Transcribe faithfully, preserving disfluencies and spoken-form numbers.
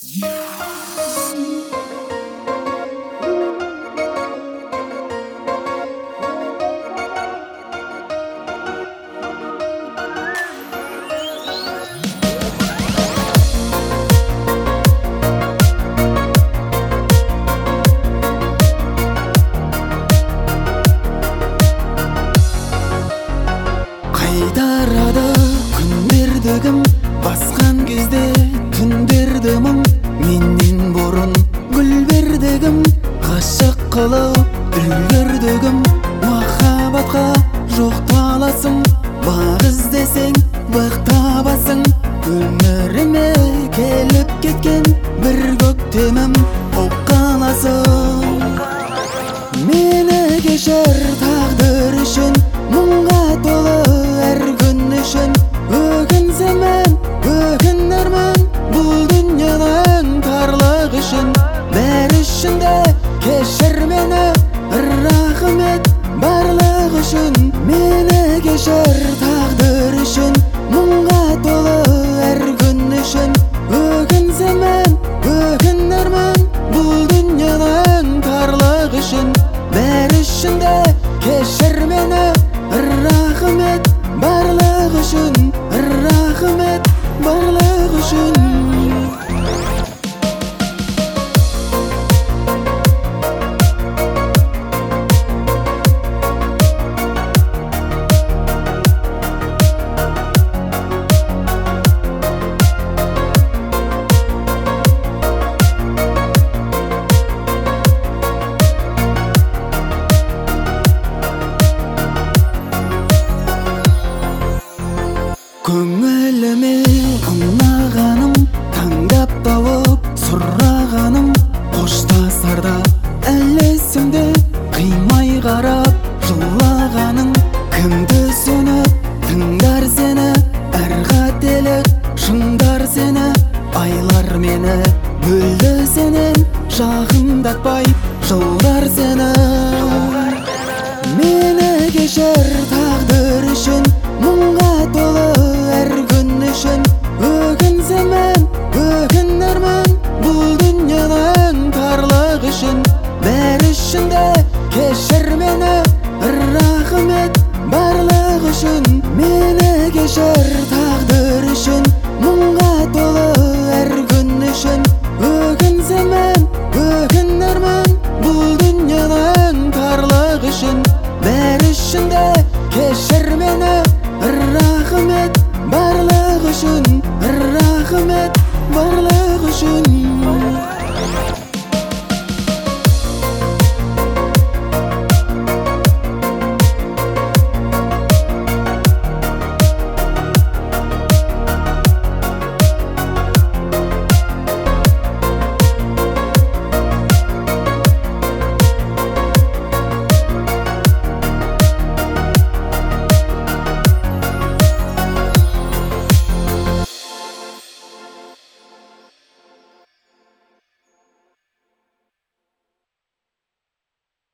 Қайтарады күндерді кім, басқан кезде түндерді мұң. Менен бұрын гүл берді кім, ғашық қылып үлгерді кім. Махаббатқа жоқ таласың, бақ іздесең бақ табасың. Өміріме келіп кеткен бір көктемім болып қаласың. Мені кешір тағдыр үшін, мұңға толы әр күн үшін. Өкінсемін, өкінермін бұл дүниенің тарлық үшін. Бәрі үшін де кешір мені, рахмет барлық үшін. Мені кешір тағдыр үшін, мұңға толы әр күн үшін. Өкінсемін, өкінермін бұл дүниенің тарлық үшін. Бәрі үшін де кешір мені, рахмет барлық үшін. Рахмет барлық үшін. Көңіліме ұнағаным, таңдап тауып сұрағаным. Қоштасарда әлі есімде, қимай қарап жылағаның. Кімді сөніп тыңдар сені, әр қателік шыңдар сені. Айлар мені бөлді сенен, жақындатпай жылдар сені. Мені кешір тағдыр үшін, мұңға толы әр күн үшін. Өкінсемін, өкінермін бұл дүниенің тарлық үшін. Бәрі үшін де кешір мені, рахмет барлық үшін. Мені кешір тағдыр үшін, мұңға толы әр күн үшін. Өкінсемін, өкінермін бұл дүниенің тарлық үшін. Бәрі үшін де кешір мені, рахмет барлық үшін. Рахмет барлық үшін.